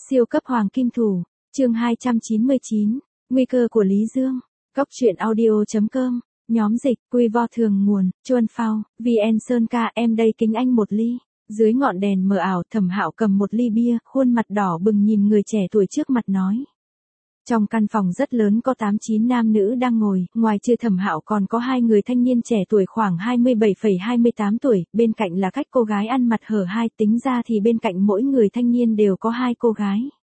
Siêu cấp hoàng kim thủ, chương 299, nguy cơ của Lý Dương. Cóc truyện audio.com, nhóm dịch, quy vo thường nguồn, Chuân Phao, VN Sơn ca, em đây kính anh một ly. Dưới ngọn đèn mờ ảo, Thẩm Hạo cầm một ly bia, khuôn mặt đỏ bừng nhìn người trẻ tuổi trước mặt nói. Trong căn phòng rất lớn có 8-9 nam nữ đang ngồi, ngoài trừ Thẩm Hạo còn có hai người thanh niên trẻ tuổi khoảng 27,28 tuổi, bên cạnh là cách cô gái ăn mặt hở hai, tính ra thì bên cạnh mỗi người thanh niên đều có hai cô gái.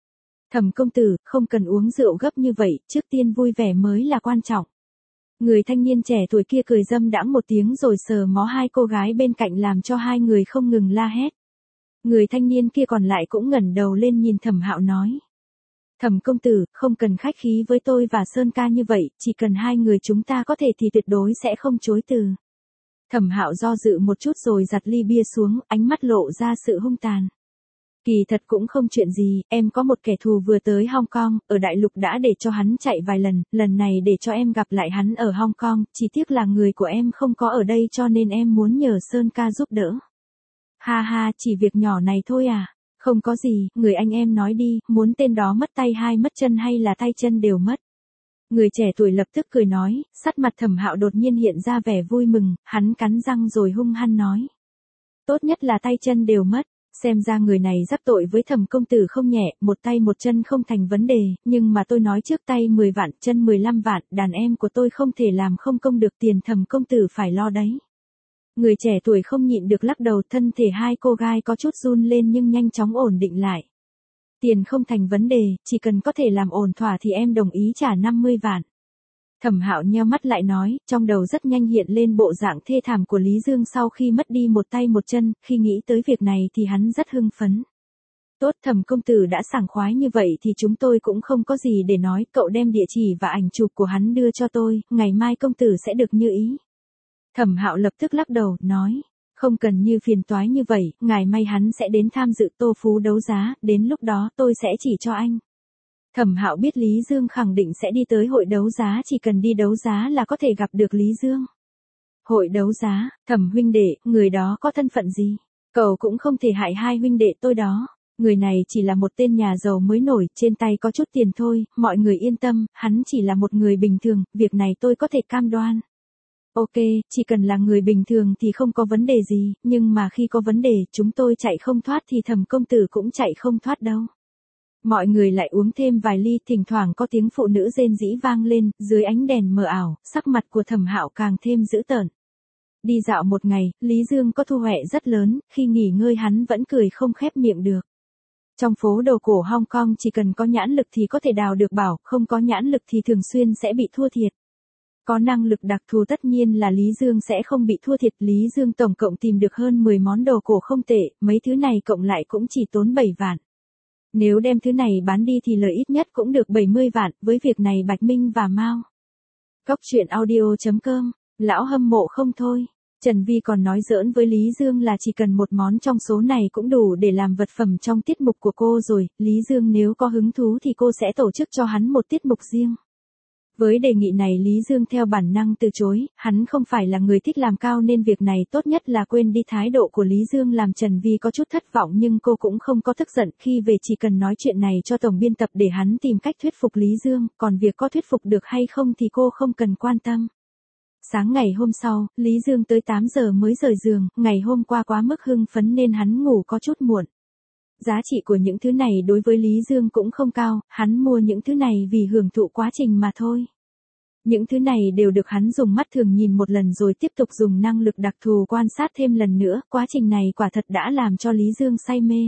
Thẩm công tử, không cần uống rượu gấp như vậy, trước tiên vui vẻ mới là quan trọng. Người thanh niên trẻ tuổi kia cười dâm đãng một tiếng rồi sờ mó hai cô gái bên cạnh làm cho hai người không ngừng la hét. Người thanh niên kia còn lại cũng ngẩng đầu lên nhìn Thẩm Hạo nói. Thẩm công tử, không cần khách khí với tôi và Sơn ca như vậy, chỉ cần hai người chúng ta có thể thì tuyệt đối sẽ không chối từ. Thẩm Hạo do dự một chút rồi giặt ly bia xuống, ánh mắt lộ ra sự hung tàn. Kỳ thật cũng không chuyện gì, em có một kẻ thù vừa tới Hong Kong, ở đại lục đã để cho hắn chạy vài lần, lần này để cho em gặp lại hắn ở Hong Kong, chỉ tiếc là người của em không có ở đây cho nên em muốn nhờ Sơn ca giúp đỡ. Ha ha, chỉ việc nhỏ này thôi à? Không có gì, người anh em nói đi, muốn tên đó mất tay hay mất chân hay là tay chân đều mất. Người trẻ tuổi lập tức cười nói, sắc mặt Thẩm Hạo đột nhiên hiện ra vẻ vui mừng, hắn cắn răng rồi hung hăng nói. Tốt nhất là tay chân đều mất, xem ra người này rắc tội với Thẩm công tử không nhẹ, một tay một chân không thành vấn đề, nhưng mà tôi nói trước tay 10 vạn, chân 15 vạn, đàn em của tôi không thể làm không công được, tiền Thẩm công tử phải lo đấy. Người trẻ tuổi không nhịn được lắc đầu, thân thể hai cô gái có chút run lên nhưng nhanh chóng ổn định lại. Tiền không thành vấn đề, chỉ cần có thể làm ổn thỏa thì em đồng ý trả 50 vạn. Thẩm Hạo nheo mắt lại nói, trong đầu rất nhanh hiện lên bộ dạng thê thảm của Lý Dương sau khi mất đi một tay một chân, khi nghĩ tới việc này thì hắn rất hưng phấn. Tốt, Thẩm công tử đã sảng khoái như vậy thì chúng tôi cũng không có gì để nói, cậu đem địa chỉ và ảnh chụp của hắn đưa cho tôi, ngày mai công tử sẽ được như ý. Thẩm Hạo lập tức lắc đầu, nói, không cần như phiền toái như vậy, ngày mai hắn sẽ đến tham dự Tô Phú đấu giá, đến lúc đó tôi sẽ chỉ cho anh. Thẩm Hạo biết Lý Dương khẳng định sẽ đi tới hội đấu giá, chỉ cần đi đấu giá là có thể gặp được Lý Dương. Hội đấu giá, Thẩm huynh đệ, người đó có thân phận gì? Cậu cũng không thể hại hai huynh đệ tôi đó. Người này chỉ là một tên nhà giàu mới nổi, trên tay có chút tiền thôi, mọi người yên tâm, hắn chỉ là một người bình thường, việc này tôi có thể cam đoan. Ok, chỉ cần là người bình thường thì không có vấn đề gì, nhưng mà khi có vấn đề chúng tôi chạy không thoát thì Thẩm công tử cũng chạy không thoát đâu. Mọi người lại uống thêm vài ly, thỉnh thoảng có tiếng phụ nữ rên rỉ vang lên, dưới ánh đèn mờ ảo, sắc mặt của Thẩm Hạo càng thêm dữ tợn. Đi dạo một ngày, Lý Dương có thu hoạch rất lớn, khi nghỉ ngơi hắn vẫn cười không khép miệng được. Trong phố đồ cổ Hong Kong chỉ cần có nhãn lực thì có thể đào được bảo, không có nhãn lực thì thường xuyên sẽ bị thua thiệt. Có năng lực đặc thù tất nhiên là Lý Dương sẽ không bị thua thiệt. Lý Dương tổng cộng tìm được hơn 10 món đồ cổ không tệ, mấy thứ này cộng lại cũng chỉ tốn 7 vạn. Nếu đem thứ này bán đi thì lợi ít nhất cũng được 70 vạn, với việc này Bạch Minh và Mao. Cóc truyện audio.com, lão hâm mộ không thôi. Trần Vi còn nói giỡn với Lý Dương là chỉ cần một món trong số này cũng đủ để làm vật phẩm trong tiết mục của cô rồi, Lý Dương nếu có hứng thú thì cô sẽ tổ chức cho hắn một tiết mục riêng. Với đề nghị này Lý Dương theo bản năng từ chối, hắn không phải là người thích làm cao nên việc này tốt nhất là quên đi. Thái độ của Lý Dương làm Trần Vi có chút thất vọng nhưng cô cũng không có tức giận, khi về chỉ cần nói chuyện này cho tổng biên tập để hắn tìm cách thuyết phục Lý Dương, còn việc có thuyết phục được hay không thì cô không cần quan tâm. Sáng ngày hôm sau, Lý Dương tới 8 giờ mới rời giường, ngày hôm qua quá mức hưng phấn nên hắn ngủ có chút muộn. Giá trị của những thứ này đối với Lý Dương cũng không cao, hắn mua những thứ này vì hưởng thụ quá trình mà thôi. Những thứ này đều được hắn dùng mắt thường nhìn một lần rồi tiếp tục dùng năng lực đặc thù quan sát thêm lần nữa, quá trình này quả thật đã làm cho Lý Dương say mê.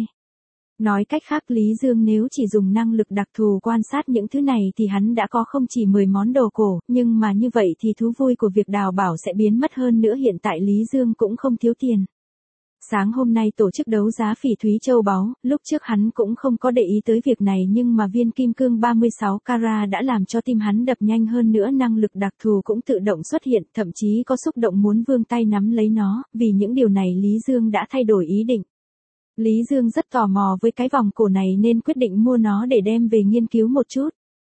Nói cách khác Lý Dương nếu chỉ dùng năng lực đặc thù quan sát những thứ này thì hắn đã có không chỉ 10 món đồ cổ, nhưng mà như vậy thì thú vui của việc đào bảo sẽ biến mất hơn nữa. Hiện tại Lý Dương cũng không thiếu tiền. Sáng hôm nay tổ chức đấu giá phỉ thúy châu báu, lúc trước hắn cũng không có để ý tới việc này nhưng mà viên kim cương 36 carat đã làm cho tim hắn đập nhanh hơn nữa, năng lực đặc thù cũng tự động xuất hiện, thậm chí có xúc động muốn vươn tay nắm lấy nó, vì những điều này Lý Dương đã thay đổi ý định. Lý Dương rất tò mò với cái vòng cổ này nên quyết định mua nó để đem về nghiên cứu một chút.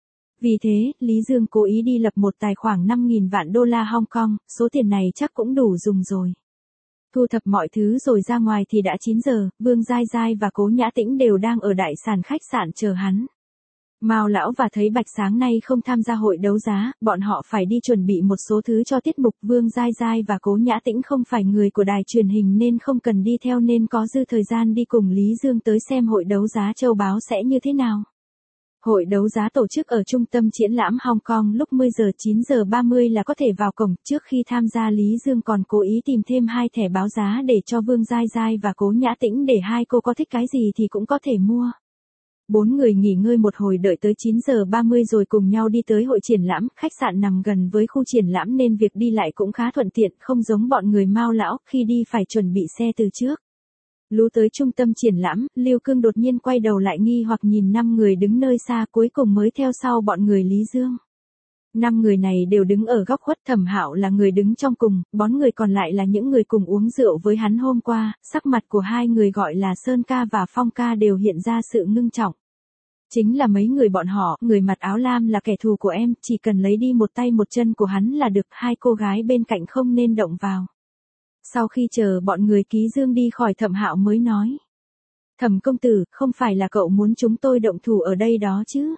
Vì thế, Lý Dương cố ý đi lập một tài khoản 5.000 vạn đô la Hong Kong, số tiền này chắc cũng đủ dùng rồi. Thu thập mọi thứ rồi ra ngoài thì đã 9 giờ, Vương Giai Giai và Cố Nhã Tĩnh đều đang ở đại sảnh khách sạn chờ hắn. Mao lão và thấy Bạch sáng nay không tham gia hội đấu giá, bọn họ phải đi chuẩn bị một số thứ cho tiết mục. Vương Giai Giai và Cố Nhã Tĩnh không phải người của đài truyền hình nên không cần đi theo, nên có dư thời gian đi cùng Lý Dương tới xem hội đấu giá châu báu sẽ như thế nào. Hội đấu giá tổ chức ở trung tâm triển lãm Hong Kong lúc 10 giờ 9 giờ 30 là có thể vào cổng. Trước khi tham gia Lý Dương còn cố ý tìm thêm 2 thẻ báo giá để cho Vương Giai Giai và Cố Nhã Tĩnh để hai cô có thích cái gì thì cũng có thể mua. 4 người nghỉ ngơi một hồi đợi tới 9 giờ 30 rồi cùng nhau đi tới hội triển lãm. Khách sạn nằm gần với khu triển lãm nên việc đi lại cũng khá thuận tiện, không giống bọn người Mao lão khi đi phải chuẩn bị xe từ trước. Lú tới trung tâm triển lãm, Lưu Cương đột nhiên quay đầu lại nghi hoặc nhìn 5 người đứng nơi xa, cuối cùng mới theo sau bọn người Lý Dương. 5 người này đều đứng ở góc khuất, Thẩm Hạo là người đứng trong cùng, 4 người còn lại là những người cùng uống rượu với hắn hôm qua. Sắc mặt của 2 người gọi là Sơn ca và Phong ca đều hiện ra sự ngưng trọng. Chính là mấy người bọn họ, người mặc áo lam là kẻ thù của em, chỉ cần lấy đi một tay một chân của hắn là được, 2 cô gái bên cạnh không nên động vào. Sau khi chờ bọn người Ký Dương đi khỏi, Thẩm Hạo mới nói. Thẩm công tử, không phải là cậu muốn chúng tôi động thủ ở đây đó chứ?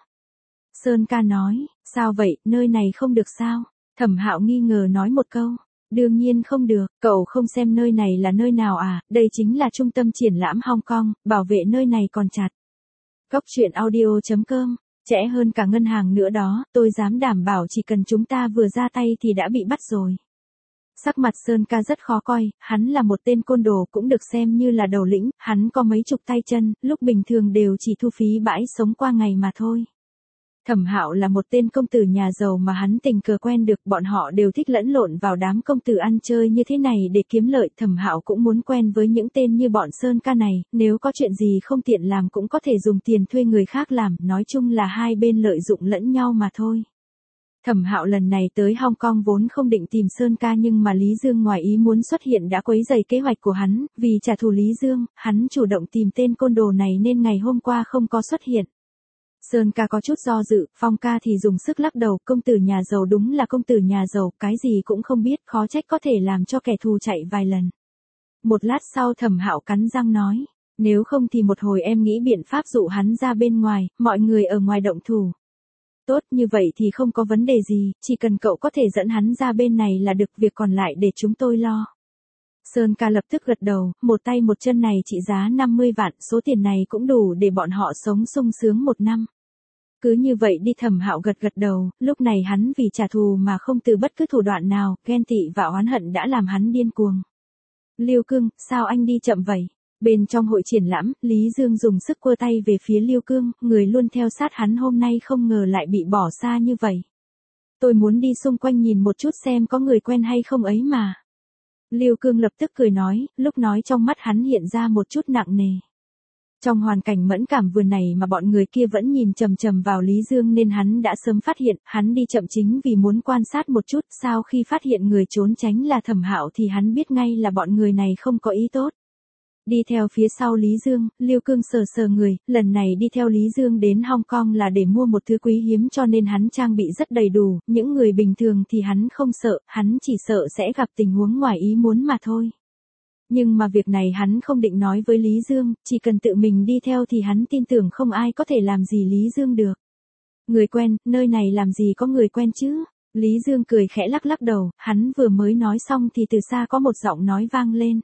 Sơn ca nói, sao vậy, nơi này không được sao? Thẩm Hạo nghi ngờ nói một câu. Đương nhiên không được, cậu không xem nơi này là nơi nào à, đây chính là trung tâm triển lãm Hong Kong, bảo vệ nơi này còn chặt. Góc truyện audio.com, trẻ hơn cả ngân hàng nữa đó, tôi dám đảm bảo chỉ cần chúng ta vừa ra tay thì đã bị bắt rồi. Sắc mặt Sơn ca rất khó coi, hắn là một tên côn đồ cũng được xem như là đầu lĩnh, hắn có mấy chục tay chân, lúc bình thường đều chỉ thu phí bãi sống qua ngày mà thôi. Thẩm Hạo là một tên công tử nhà giàu mà hắn tình cờ quen được, bọn họ đều thích lẫn lộn vào đám công tử ăn chơi như thế này để kiếm lợi. Thẩm Hạo cũng muốn quen với những tên như bọn Sơn ca này, nếu có chuyện gì không tiện làm cũng có thể dùng tiền thuê người khác làm, nói chung là hai bên lợi dụng lẫn nhau mà thôi. Thẩm Hạo lần này tới Hong Kong vốn không định tìm Sơn ca, nhưng mà Lý Dương ngoài ý muốn xuất hiện đã quấy rầy kế hoạch của hắn, vì trả thù Lý Dương, hắn chủ động tìm tên côn đồ này nên ngày hôm qua không có xuất hiện. Sơn ca có chút do dự, Phong ca thì dùng sức lắc đầu, công tử nhà giàu đúng là công tử nhà giàu, cái gì cũng không biết, khó trách có thể làm cho kẻ thù chạy vài lần. Một lát sau Thẩm Hạo cắn răng nói, nếu không thì một hồi em nghĩ biện pháp dụ hắn ra bên ngoài, mọi người ở ngoài động thủ. Tốt, như vậy thì không có vấn đề gì, chỉ cần cậu có thể dẫn hắn ra bên này là được, việc còn lại để chúng tôi lo. Sơn ca lập tức gật đầu, một tay một chân này trị giá 50 vạn, số tiền này cũng đủ để bọn họ sống sung sướng 1 năm. Cứ như vậy đi. Thẩm Hạo gật đầu, lúc này hắn vì trả thù mà không từ bất cứ thủ đoạn nào, ghen tị và oán hận đã làm hắn điên cuồng. Lưu Cương, sao anh đi chậm vậy? Bên trong hội triển lãm, Lý Dương dùng sức quơ tay về phía Lưu Cương, người luôn theo sát hắn hôm nay không ngờ lại bị bỏ xa như vậy. Tôi muốn đi xung quanh nhìn một chút xem có người quen hay không ấy mà. Lưu Cương lập tức cười nói, lúc nói trong mắt hắn hiện ra một chút nặng nề. Trong hoàn cảnh mẫn cảm vừa này mà bọn người kia vẫn nhìn chằm chằm vào Lý Dương nên hắn đã sớm phát hiện, hắn đi chậm chính vì muốn quan sát một chút, sau khi phát hiện người trốn tránh là Thẩm Hạo thì hắn biết ngay là bọn người này không có ý tốt. Đi theo phía sau Lý Dương, Lưu Cương sờ người, lần này đi theo Lý Dương đến Hong Kong là để mua một thứ quý hiếm cho nên hắn trang bị rất đầy đủ, những người bình thường thì hắn không sợ, hắn chỉ sợ sẽ gặp tình huống ngoài ý muốn mà thôi. Nhưng mà việc này hắn không định nói với Lý Dương, chỉ cần tự mình đi theo thì hắn tin tưởng không ai có thể làm gì Lý Dương được. Người quen, nơi này làm gì có người quen chứ? Lý Dương cười khẽ lắc đầu, hắn vừa mới nói xong thì từ xa có một giọng nói vang lên.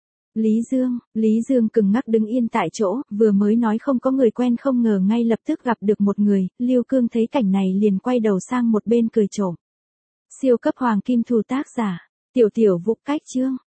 Lý Dương cứng ngắc đứng yên tại chỗ, vừa mới nói không có người quen không ngờ ngay lập tức gặp được một người, Lưu Cương thấy cảnh này liền quay đầu sang một bên cười trộm. Siêu cấp hoàng kim thù tác giả, Tiểu Vũ cách chương.